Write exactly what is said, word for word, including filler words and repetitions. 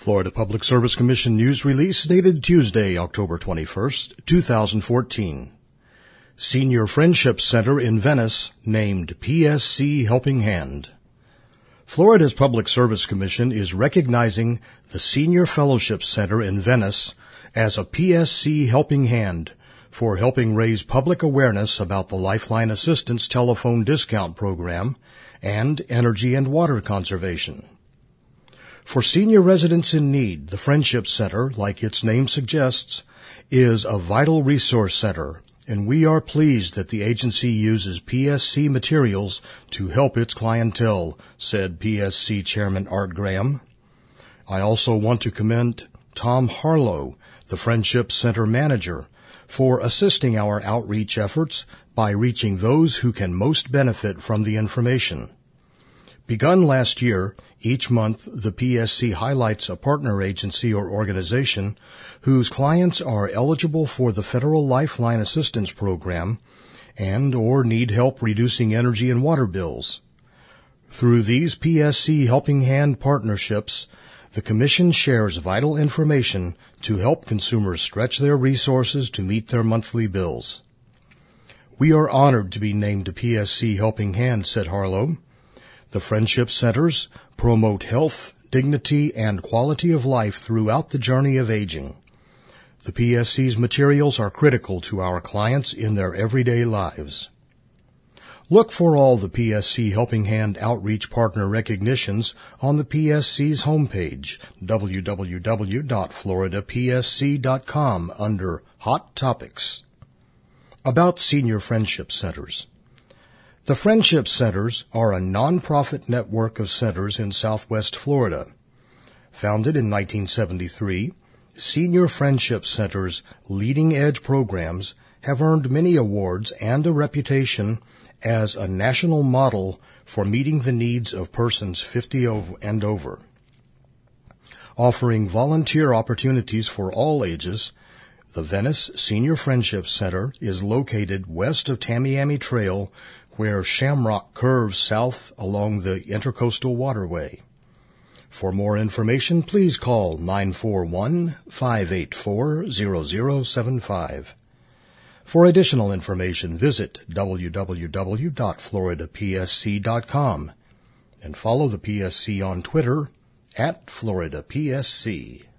Florida Public Service Commission news release dated Tuesday, October twenty-first, two thousand fourteen. Senior Friendship Center in Venice named P S C Helping Hand. Florida's Public Service Commission is recognizing the Senior Fellowship Center in Venice as a P S C Helping Hand for helping raise public awareness about the Lifeline Assistance Telephone Discount Program and energy and water conservation. For senior residents in need, the Friendship Center, like its name suggests, is a vital resource center, and we are pleased that the agency uses P S C materials to help its clientele, said P S C Chairman Art Graham. I also want to commend Tom Harlow, the Friendship Center manager, for assisting our outreach efforts by reaching those who can most benefit from the information. Begun last year, each month the P S C highlights a partner agency or organization whose clients are eligible for the Federal Lifeline Assistance Program and or need help reducing energy and water bills. Through these P S C Helping Hand partnerships, the Commission shares vital information to help consumers stretch their resources to meet their monthly bills. We are honored to be named a P S C Helping Hand, said Harlow. The Friendship Centers promote health, dignity, and quality of life throughout the journey of aging. The P S C's materials are critical to our clients in their everyday lives. Look for all the P S C Helping Hand outreach partner recognitions on the P S C's homepage, w w w dot florida p s c dot com, under Hot Topics. About Senior Friendship Centers. The Friendship Centers are a nonprofit network of centers in Southwest Florida. Founded in nineteen seventy-three, Senior Friendship Centers' leading-edge programs have earned many awards and a reputation as a national model for meeting the needs of persons fifty and over. Offering volunteer opportunities for all ages, the Venice Senior Friendship Center is located west of Tamiami Trail, where Shamrock curves south along the Intercoastal Waterway. For more information, please call nine four one, five eight four, zero zero seven five. For additional information, visit w w w dot florida p s c dot com and follow the P S C on Twitter at Florida P S C.